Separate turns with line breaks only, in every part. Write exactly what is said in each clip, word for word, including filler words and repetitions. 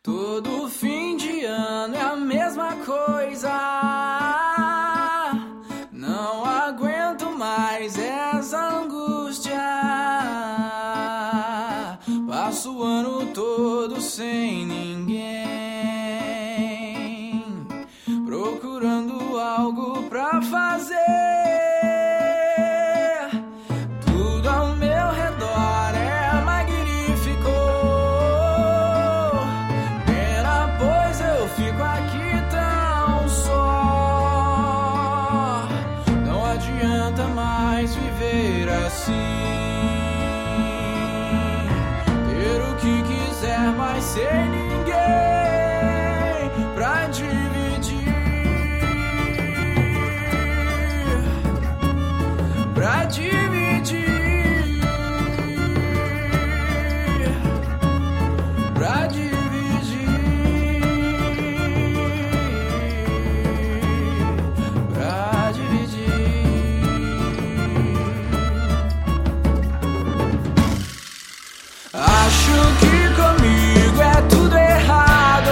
Todo fim de ano é a mesma coisa. Não aguento mais essa angústia. Passo o ano todo sem ninguém, procurando algo pra fazer. Tudo ao meu redor é magnífico. Pena, pois eu fico aqui tão só. Não adianta mais viver assim, ter o que quiser, mas sem ninguém pra dividir, pra dividir, pra dividir, pra dividir. Acho que comigo é tudo errado.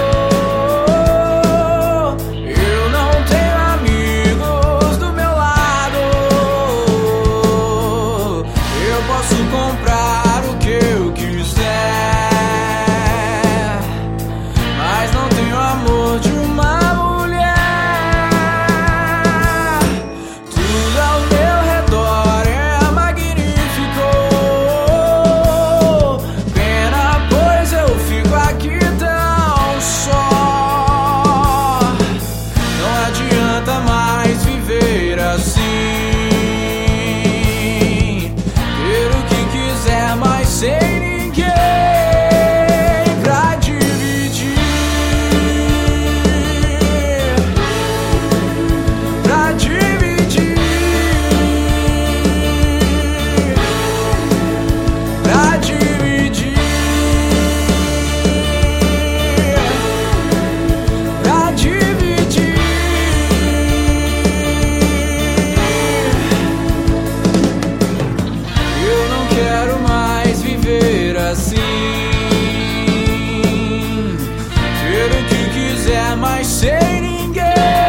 Eu não tenho amigos do meu lado. Eu posso comprar o que eu quiser, mas não tenho amor de uma mulher. Tudo ao meu redor é magnífico. Pena, pois eu fico aqui tão só. Não adianta mais viver assim, ter o que quiser, mas sem ninguém pra dividir, pra dividir, pra dividir, pra dividir. Eu não quero mais viver assim, ter o que quiser, mas sem ninguém.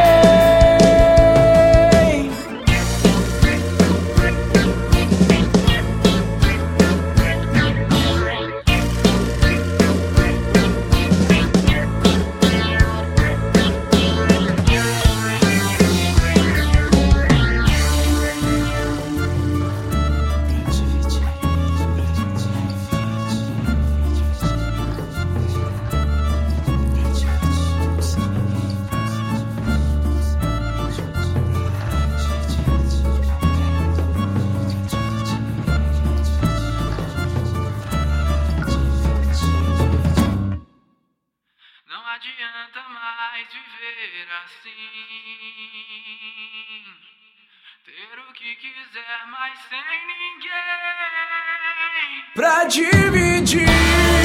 Não adianta mais viver assim, ter o que quiser, mas sem ninguém pra dividir.